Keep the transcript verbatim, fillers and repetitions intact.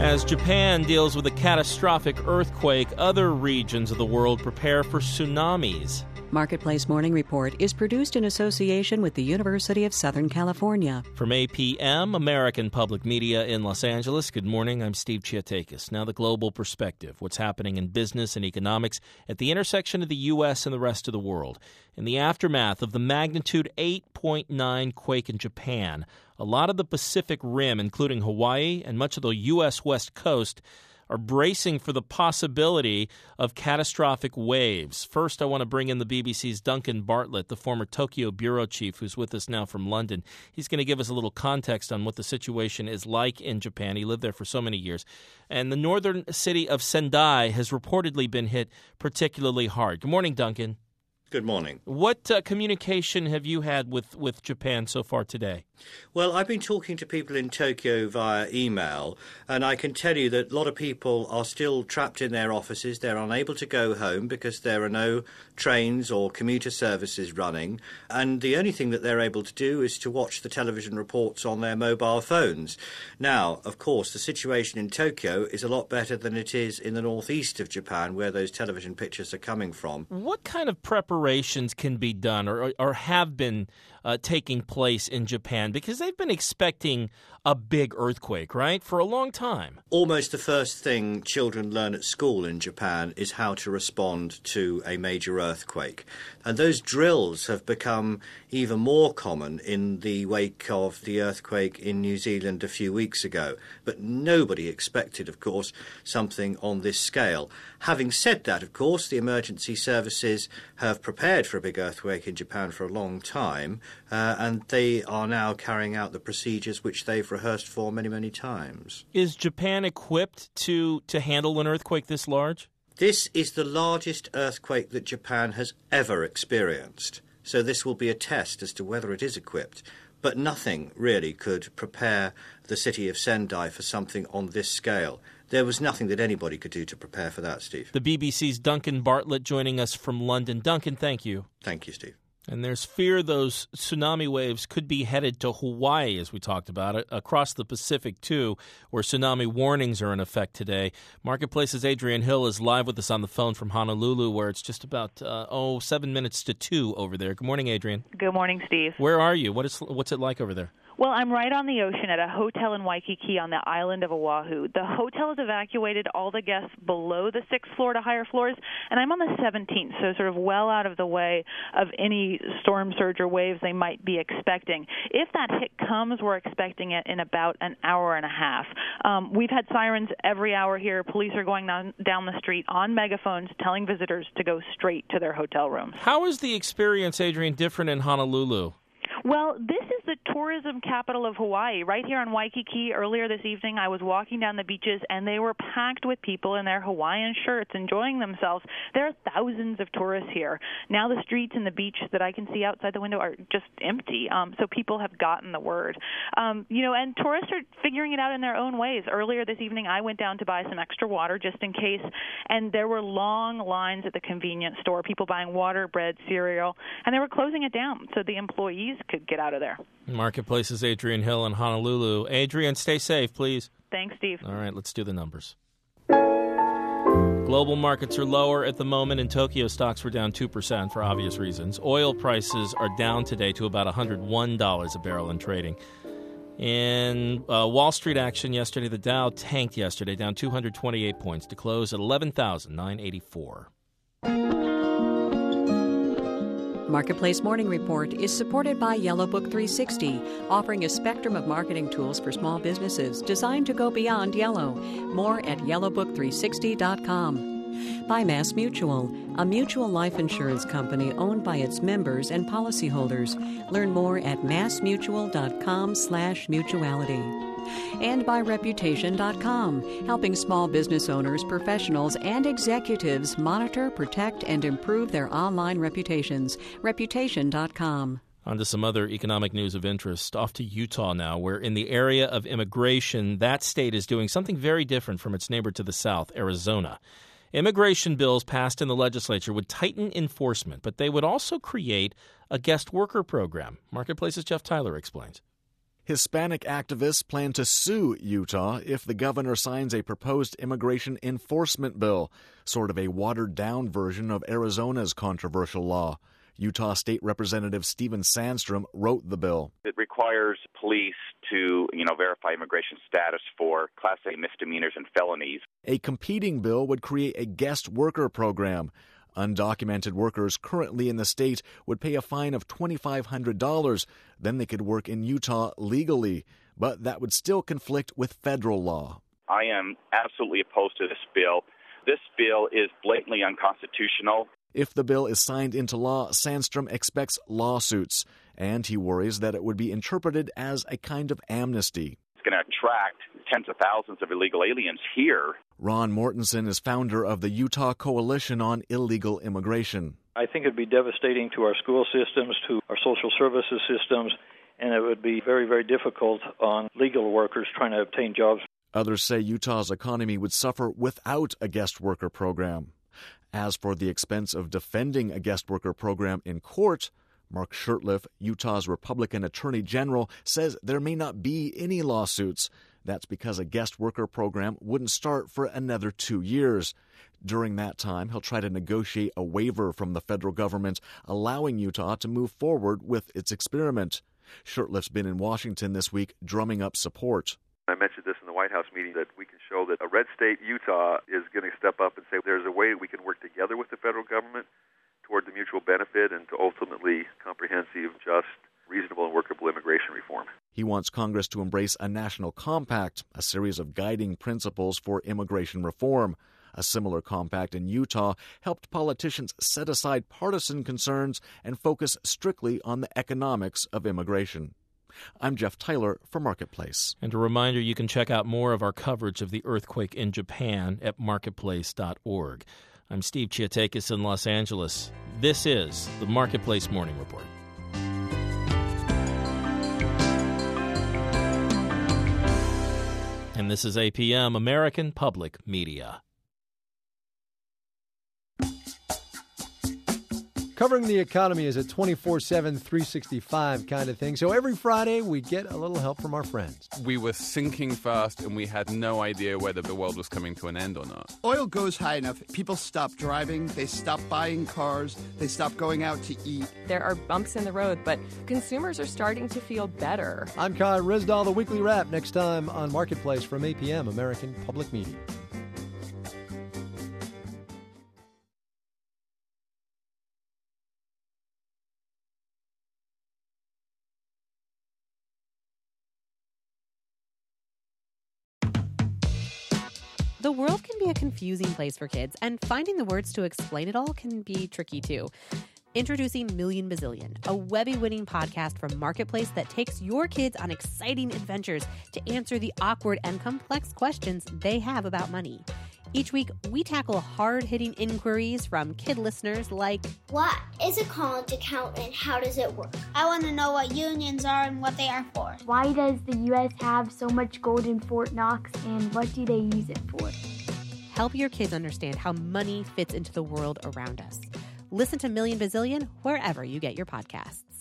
As Japan deals with a catastrophic earthquake, other regions of the world prepare for tsunamis. Marketplace Morning Report is produced in association with the University of Southern California. From A P M, American Public Media in Los Angeles, good morning. I'm Steve Chiatakis. Now the global perspective, what's happening in business and economics at the intersection of the U S and the rest of the world. In the aftermath of the magnitude eight point nine quake in Japan, a lot of the Pacific Rim, including Hawaii and much of the U S West Coast, are bracing for the possibility of catastrophic waves. First, I want to bring in the B B C's Duncan Bartlett, the former Tokyo bureau chief, who's with us now from London. He's going to give us a little context on what the situation is like in Japan. He lived there for so many years. And the northern city of Sendai has reportedly been hit particularly hard. Good morning, Duncan. Good morning. What uh, communication have you had with, with Japan so far today? Well, I've been talking to people in Tokyo via email, and I can tell you that a lot of people are still trapped in their offices. They're unable to go home because there are no trains or commuter services running, and the only thing that they're able to do is to watch the television reports on their mobile phones. Now, of course, the situation in Tokyo is a lot better than it is in the northeast of Japan, where those television pictures are coming from. What kind of preparations can be done or, or have been uh, taking place in Japan? Because they've been expecting a big earthquake, right, for a long time. Almost the first thing children learn at school in Japan is how to respond to a major earthquake. And those drills have become even more common in the wake of the earthquake in New Zealand a few weeks ago. But nobody expected, of course, something on this scale. Having said that, of course, the emergency services have prepared for a big earthquake in Japan for a long time, uh, and they are now carrying out the procedures which they've rehearsed for many, many times. Is Japan equipped to, to handle an earthquake this large? This is the largest earthquake that Japan has ever experienced, so this will be a test as to whether it is equipped. But nothing really could prepare the city of Sendai for something on this scale. There was nothing that anybody could do to prepare for that, Steve. The B B C's Duncan Bartlett joining us from London. Duncan, thank you. Thank you, Steve. And there's fear those tsunami waves could be headed to Hawaii, as we talked about it, across the Pacific, too, where tsunami warnings are in effect today. Marketplace's Adrian Hill is live with us on the phone from Honolulu, where it's just about, uh, oh, seven minutes to two over there. Good morning, Adrian. Good morning, Steve. Where are you? What is, what's it like over there? Well, I'm right on the ocean at a hotel in Waikiki on the island of Oahu. The hotel has evacuated all the guests below the sixth floor to higher floors, and I'm on the seventeenth, so sort of well out of the way of any storm surge or waves they might be expecting. If that hit comes, we're expecting it in about an hour and a half. Um, we've had sirens every hour here. Police are going down, down the street on megaphones telling visitors to go straight to their hotel rooms. How is the experience, Adrian, different in Honolulu? Well, this is the tourism capital of Hawaii. Right here on Waikiki, earlier this evening, I was walking down the beaches, and they were packed with people in their Hawaiian shirts enjoying themselves. There are thousands of tourists here. Now the streets and the beach that I can see outside the window are just empty, um, so people have gotten the word. Um, you know, and tourists are figuring it out in their own ways. Earlier this evening, I went down to buy some extra water just in case, and there were long lines at the convenience store, people buying water, bread, cereal, and they were closing it down so the employees could get out of there. Marketplace's Adrian Hill in Honolulu. Adrian, stay safe, please. Thanks, Steve. All right, let's do the numbers. Global markets are lower at the moment. In Tokyo, stocks were down two percent for obvious reasons. Oil prices are down today to about one hundred one dollars a barrel in trading. In uh, Wall Street action yesterday, the Dow tanked yesterday, down two hundred twenty-eight points to close at eleven thousand nine hundred eighty-four. Marketplace Morning Report is supported by Yellow Book three sixty, offering a spectrum of marketing tools for small businesses designed to go beyond yellow. More at yellow book three sixty dot com. By Mass Mutual, a mutual life insurance company owned by its members and policyholders. Learn more at massmutual.com slash mutuality. And by Reputation dot com, helping small business owners, professionals, and executives monitor, protect, and improve their online reputations. Reputation dot com. On to some other economic news of interest. Off to Utah now, where in the area of immigration, that state is doing something very different from its neighbor to the south, Arizona. Immigration bills passed in the legislature would tighten enforcement, but they would also create a guest worker program. Marketplace's Jeff Tyler explains. Hispanic activists plan to sue Utah if the governor signs a proposed immigration enforcement bill, sort of a watered-down version of Arizona's controversial law. Utah State Representative Stephen Sandstrom wrote the bill. It requires police to, you know, verify immigration status for Class A misdemeanors and felonies. A competing bill would create a guest worker program. Undocumented workers currently in the state would pay a fine of two thousand five hundred dollars. Then they could work in Utah legally, but that would still conflict with federal law. I am absolutely opposed to this bill. This bill is blatantly unconstitutional. If the bill is signed into law, Sandstrom expects lawsuits, and he worries that it would be interpreted as a kind of amnesty. It's going to attract tens of thousands of illegal aliens here. Ron Mortensen is founder of the Utah Coalition on Illegal Immigration. I think it would be devastating to our school systems, to our social services systems, and it would be very, very difficult on legal workers trying to obtain jobs. Others say Utah's economy would suffer without a guest worker program. As for the expense of defending a guest worker program in court, Mark Shurtleff, Utah's Republican Attorney General, says there may not be any lawsuits. That's because a guest worker program wouldn't start for another two years. During that time, he'll try to negotiate a waiver from the federal government, allowing Utah to move forward with its experiment. Shurtleff's been in Washington this week drumming up support. I mentioned this in the White House meeting that we can show that a red state, Utah, is going to step up and say there's a way we can work together with the federal government toward the mutual benefit and to ultimately comprehensive, just, reasonable, and workable immigration reform. He wants Congress to embrace a national compact, a series of guiding principles for immigration reform. A similar compact in Utah helped politicians set aside partisan concerns and focus strictly on the economics of immigration. I'm Jeff Tyler for Marketplace. And a reminder, you can check out more of our coverage of the earthquake in Japan at marketplace dot org. I'm Steve Chiatakis in Los Angeles. This is the Marketplace Morning Report. And this is A P M, American Public Media. Covering the economy is a twenty-four seven, three sixty-five kind of thing. So every Friday, we get a little help from our friends. We were sinking fast, and we had no idea whether the world was coming to an end or not. Oil goes high enough, people stop driving, they stop buying cars, they stop going out to eat. There are bumps in the road, but consumers are starting to feel better. I'm Kai Rizdal, the Weekly Wrap, next time on Marketplace from A P M, American Public Media. The world can be a confusing place for kids, and finding the words to explain it all can be tricky too. Introducing Million Bazillion, a Webby-winning podcast from Marketplace that takes your kids on exciting adventures to answer the awkward and complex questions they have about money. Each week, we tackle hard-hitting inquiries from kid listeners like, what is a college account and how does it work? I want to know what unions are and what they are for. Why does the U S have so much gold in Fort Knox and what do they use it for? Help your kids understand how money fits into the world around us. Listen to Million Bazillion wherever you get your podcasts.